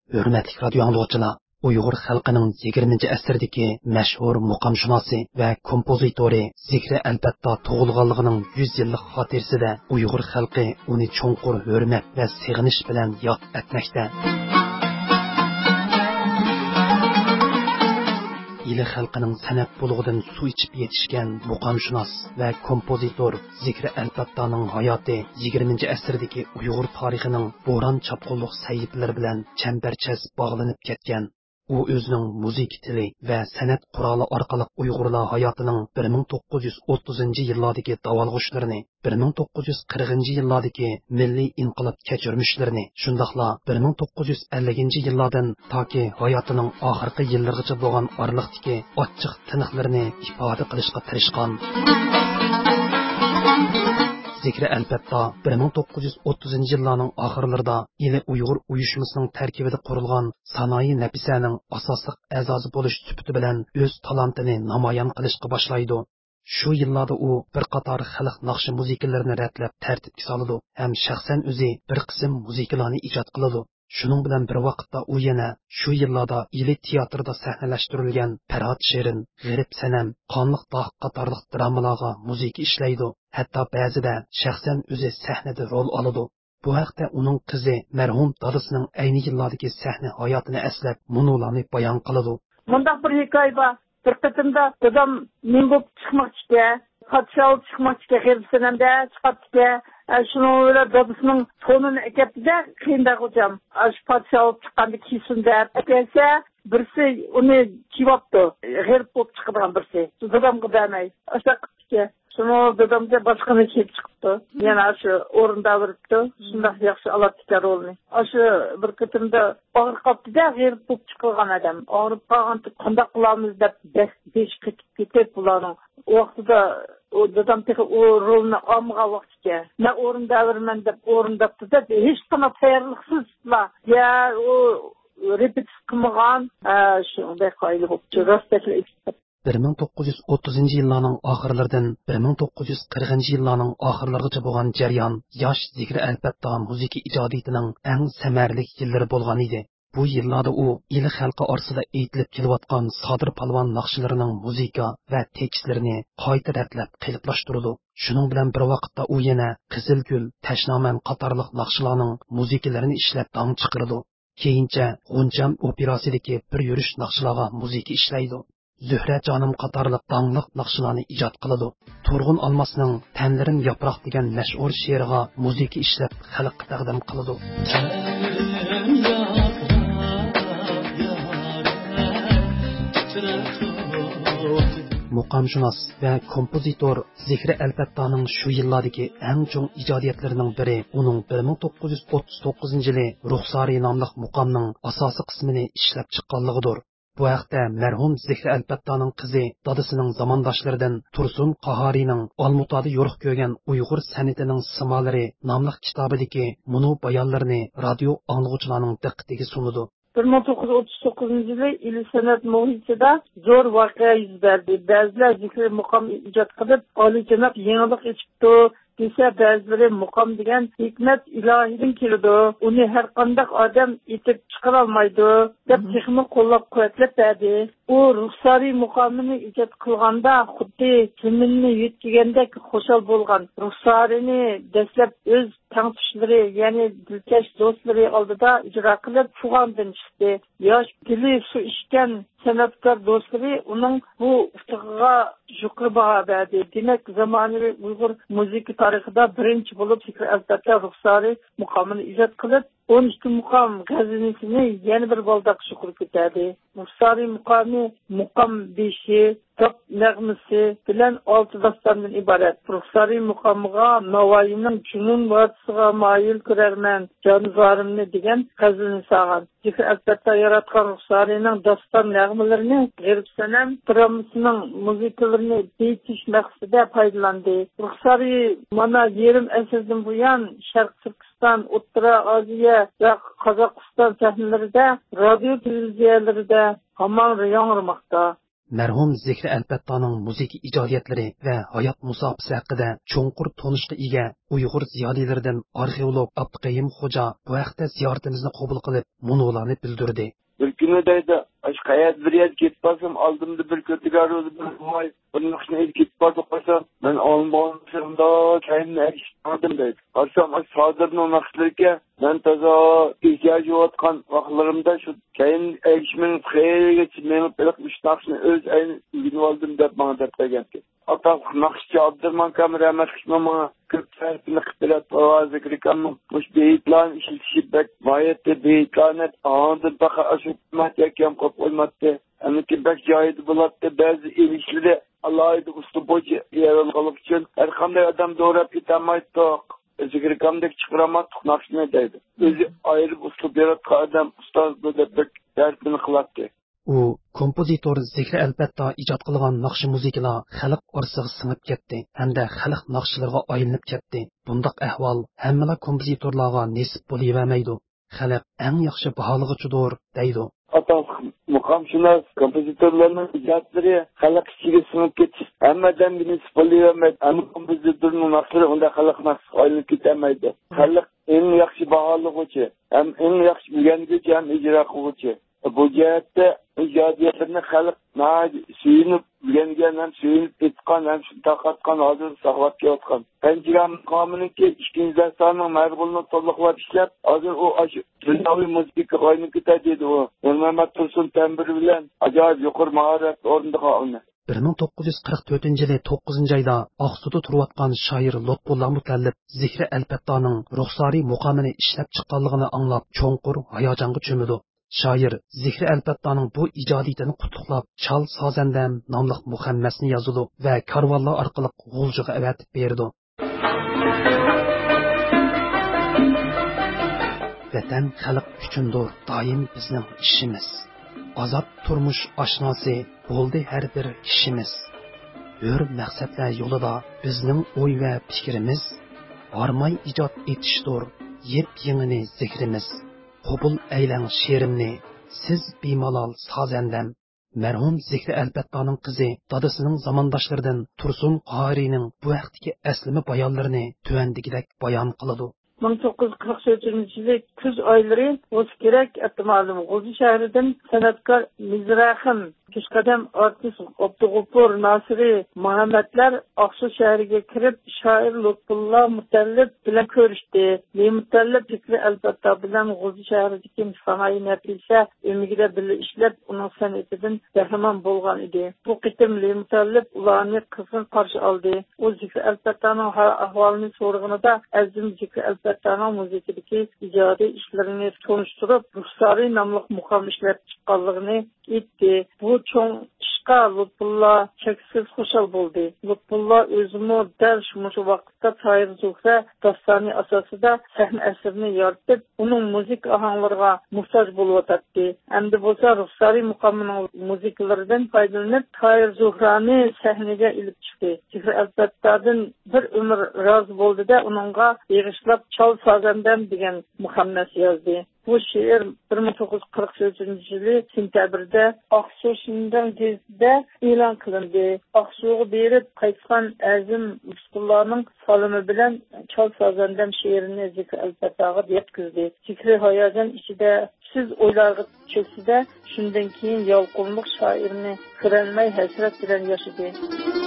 Hürmetli radyo anlıqçılar, Uyghur xalqining 20 asrdagi mashhur muqamshunosi va kompozitori Zikri Albatta tug'ilganligining 100 yillik xotirasida Uyghur xalqi uni cho'nqur hurmat va sig'inish bilan yod etmoqda. İli xalqining san'at bulug'idan suv ichib yetishgan muqamshunos va kompozitor Zikri Albattaning hayoti 20 asrdagi Uyg'ur tarixining bo'ron chapqinliq sahifalari bilan chambarchas bog'lanib ketgan. U o'zining muzik tili va san'at quroli orqali Uyg'urlar hayotining 1930-yillardagi davolg'ishlarini, 1940-yillardagi milliy inqilob kechirmishlarini, shundaqla 1950-yillardan toki hayotining oxirgi yillarigacha bo'lgan oraliqdagi ochiq tiniqlarini ifoda qilishga tirishgan. Zikri Albatta 1930-yillarning oxirlarida Ili Uyg'ur uyushmasining tarkibida qurilgan Sanoyi Nafisaning asosiy a'zosi bo'lish sifati bilan o'z talantini namoyon qilishga boshlaydi. Shu yillarda u bir qator xalq naqshi muzikalarini ratlab tartibga soladi ham shaxsan o'zi bir qism muzikalarni ijod qiladi. Shuning bilan bir vaqtda u yana shu yillarda Ili teatrida sahnalashtirilgan Farhod Shirin, G'irib Sanam, Qonliq dog' qatorliq dramalarga muzika ishlaydi. Hatto ba'zida shaxsan o'zi sahnada rol oladi. Bu haqda uning qizi marhum dadasining ayni yillardagi sahna hayotini eslab munolarni bayon qiladi. Mundaq bir hikoya bor. Bir qatimda dadam men bo'lib chiqmoqchi, podshoh chiqmoqchi, G'irib Sanamda chiqibdi. Şunu öyle dadısının tonunu ekepti kıyındağıcam. Şu padişahı çıkandı kisin deyip ekelse birisi onu kivaptı. G'irib bo'lib chiqadigan birisi. Dadamga demey. Aşağı qıptı. Şunu dadamda başkanı kiyip çıkıptı. Yani şu orunda biripti. Şundaq yaxşı alattıklar olunu. Şu bir kıtımda ağır kaptı da G'irib bo'lib çıkılgan adam. Ağırıp kalğandı qandaq qılamız dep beş kıtıp ketip bulanın. O vaqtida o dadam tek o rolunu almağa vaqtga. Ne orunda vermen dep orundaptı da hiç qana tayyorliqsizla. Ya o repetitsiya qilmagan shunday qoyili bo'lib rostlikla 1930-yillarning oxirlaridan 1940-yillarning oxirlarigacha bo'lgan jarayon yosh Zikri Albatta musiqa ijodiyatining eng samarali yillari bo'lgan edi. Bu yillarda u ili xalqi orasida aytilib kelayotgan Sodir Palvon naqshlarining musiqa va tekstlarini qayta ratlab qiliqlashtirdi. Shuning bilan bir vaqtda u yana Qizilgul, Tashnoman qatorliq naqshlarning musiqalarini ishlab dam chiqardi. Keyincha G'unjam operasidagi bir yurish naqshlarga musiqa ishlaydi. Zuhra Jonim qatorliq dangliq naqshlarni ijod qiladi. Turg'un Almasning Tanlarim yaproq degan mashhur she'riga musiqa ishlab xalqqa taqdim qiladi. Muqamshunos va kompozitor Zikri Albattaning shu yillardagi eng chong ijodiyatlarining biri uning 1939-yili Ruxsari nomli muqamning asosiy qismini ishlab chiqqanligidir. Bu haqda marhum Zikri Albattaning qizi dadasining zamondoshlaridan Tursun Qahorining Olmutada yo'riq ko'rgan Uyg'ur san'atining simolari nomli kitobidagi munu bayonlarini radio anglag'uchilarning diqqatiga sunadi. 1939-yılı ili sanat muhitida zo'r voqea yuz berdi. Ba'zilar zikri muqam ijod qilib, oliyjanob yangilik echibdi. Desa ba'zilari muqam degan hikmat ilohidan keladi. Uni har qanday odam etib chiqara olmaydi deb texni qo'llab-quvvatlab berdi. U Ruxsari muqamini ijod qilganda xuddi jiminni yetkigandek xushal bo'lgan. Ruxsarini dastlab o'z tangtushlari, ya'ni dilkash do'stlari oldida ijro qilib, shugandan chiqdi. Yosh dili su ichgan san'atkor do'stlari uning bu uftig'iga yuqori baho berdi. Demak, zamonaviy Uyg'ur musiqa tarixida birinchi bo'lib Zikri Albatta Ruxsari muqomini ijod qilib, 12 muqom gazinisini yana bir baldoq shukur ko'tardi. Ruxsari muqomi muqom beshi, top nag'misi bilan 6 dastondan iborat. Ruxsari muqomiga Navoiyning Junun vatisiga moyil ko'rarman, jonzorimni degan gazini sog'an. Zikri Albatta yaratgan Ruxsarining daston nag'malarini G'irib Sanam dramasining muzikalarini betish maqsadida foydalandi. Ruxsari mana yerim asrdan buyon Sharq Turkiston, O'rta Osiyo va Qozog'iston sahnalarida, radio televiziyalarida hamon yangramoqda. Mərhum Zikri Əlbətta'nın musiqi ijodiyatlari və hayot musofasi haqida cho'nqur tonishga ega Uyg'ur ziyolilaridan arxeolog Abduqayim Xo'ja bu haqda ziyoratimizni qabul qilib, munolarni bildirdi. Bir günü deydi, aşkayet bir yer git basım, aldığımda bir kötü garıyordu, bir vay, bir nıkşına el git basım, ben olmağımda kendine eriştirdim deydi. Arsam sağdırın o nakşılırken, ben taza ihtiyacı otkan vakılarımda şu kendi erişmenin xeyre geçip, benim belirtmiş nakşını öz aynı ilgini aldım deyip bana deyip. Hatta nakşıcı Abdurman kamera emetkişmama köp serpini kıttirat avazı kırıkanmı muş beyitlan işiltişi bek vayette beyitlanet ağındır baka aşıtmat yakyam kop olmadı. Emniki bek cahidi bulattı bazı ilişkileri Allah'ıydı uslu bocu yer olgalık için her kanday adam doğrap itamaydık. Zikrikamdaki çıkıramadık nakşını deydi. Özü ayrı uslu yarattığı adam ustaz böyle bek serpini kılattı. U kompozitor Zikri Əlbətta ijod qilgan naqshi musiqalar xalq orasiga singib ketdi hamda xalq naqshilariga aylanib ketdi. Bundaq ahvol hammala kompozitorlarga nasib bo'lavermaydi. Xalq eng yaxshi baholag'ichidir deydi. Hatta mukamşunas kompozitorlarning ijodlari xalq ichiga singib ketish hammadan nasib bo'lavermaydi. Ammo kompozitorning naqshlari unda xalq naqshiga aylanib ketmaydi. Xalq eng yaxshi baholag'ichi, ham eng yaxshi bilguvchi, ham ijro qiluvchi. Bu jihatda ijodiyatlarni xalq suyunib bilgan ham suyunib etgan ham taqatgan hozir saqlab kelayotgan. Panjiram qominiki 2-dasturning marg'ulni to'liqlab ishlab, hozir u dunyoviy musiqa qo'yinib ketadi dedi u. Muhammad Tursun Tanbir bilan ajoyib yuqori mahorat o'rniga oldi. 1944-yili 9-oyda Aqsuda turayotgan shoir Lutfullo Mutallib Zikri Əlbətta'ning Ruxsari muqomini ishlab chiqqanligini anglab cho'nqur hayajonga cho'midi. Shoir Zikri Əlbətta'ning bu ijodiyatini qutlab, Chal Sozandam nomli muhammasni yozdi va karvonlar orqali G'uljiga avatib berdi. Vatan xalq uchundir doim bizning ishimiz. Ozod turmush oshnosi bo'ldi har bir kishimiz. Hur maqsadlar yo'lida bizning o'y va fikrimiz, armay ijod etishdir, yep yengini zikrimiz. Qobul aylang she'rimni, siz bemalol sozandam. Mərhum Zikri Əlbətta'ning qizi dadasining zamondoshlaridan Tursun Qorining bu vaqtdagi aslimi bayonlarini tuvandagidek bayon qiladi. 1944 yılı kuz ayları O'zkerak atmalım G'o'zi shahridan san'atkor Mizraxim, peshqadam artist Abdug'ufur Nasiri Muhammadlar Aqsu shahriga kirib shoir Lutfullo Mutallib bilan ko'rishdi. Mutallib Zikri Əlbətta bilan G'o'zi shahridagi sanoyi nafisa umigida birga ishlab, uning san'atidan bahramand bo'lgan edi. Bu qitim Mutallib ularni qizg'in qarshi oldi. U Zikri Əlbəttaning ahvolini so'rag'inida azim Zikri Əlbətta'nın musiqidagi ijodiy ishlarini tanishtirib, Ruxsari nomli muqom ishlab chiqqanligini aytdi. Bu cho'ng ishqa Lutfullo cheksiz xushal bo'ldi. Lutfullo o'zimi dal shu vaqtda Tayir Zuhra dastoni asosida sahna asrini yoritib, uning musiq ohanglariga muhtoj bo'layotdi. Endi bo'lsa Ruxsari muqomining musiqalaridan foydalanib, Tayir Zuhrani sahnaga ilib chiqdi. Zikri Əlbətta'dan bir umr rozi bo'ldi-da, uningga yig'ishlab Chal Sozandam degan muhammas yozdi. Bu she'r 1944 yılı sentabrda Aqsu Shindang gazetida e'lon qilindi. Aqsuga berib qaytgan Azim Lutfulloning salimi bilan Chal Sozandam she'rini Zikri Əlbətta'ga yetkazdi. Zikri hayajon ichida siz o'ylarga cho'ksida, shundan keyin yolqinlik shoirni ko'rolmay hasrat bilan yashadi.